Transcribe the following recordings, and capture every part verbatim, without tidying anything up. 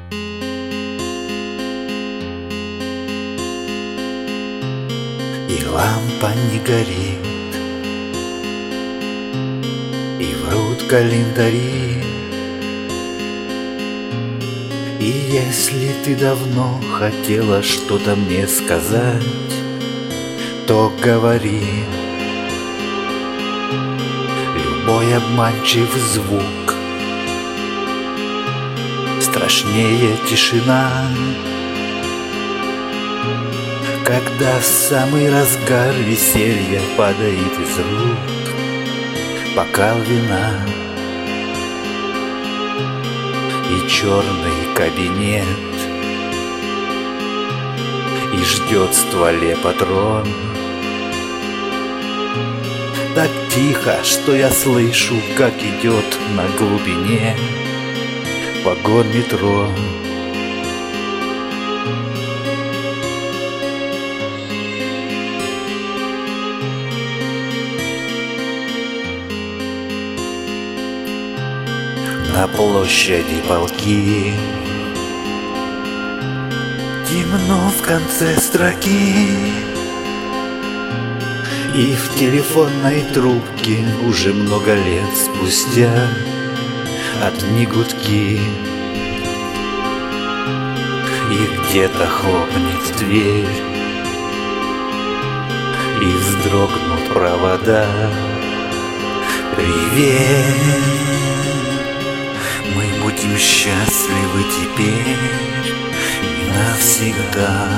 И лампа не горит, и врут календари. И если ты давно хотела что-то мне сказать, то говори. Любой обманчив звук страшнее тишина. Когда в самый разгар веселья падает из рук бокал вина, и черный кабинет, и ждет в стволе патрон. Так тихо, что я слышу, как идет на глубине вагон метро. На площади полки, темно в конце строки, и в телефонной трубке уже много лет спустя одни гудки. И где-то хлопнет дверь, и вздрогнут провода. Привет, мы будем счастливы теперь и навсегда.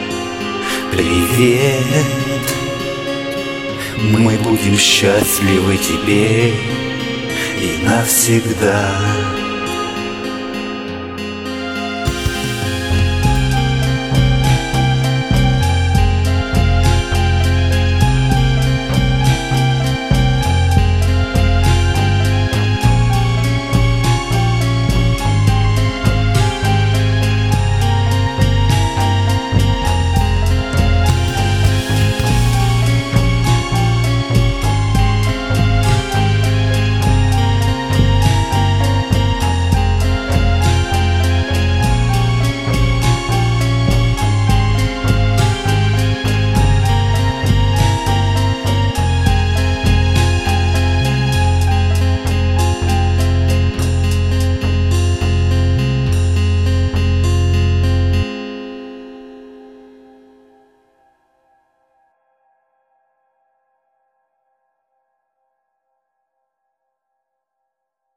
Привет, мы будем счастливы теперь и навсегда.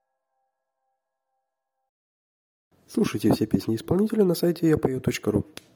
Слушайте все песни исполнителя на сайте я пою точка ру.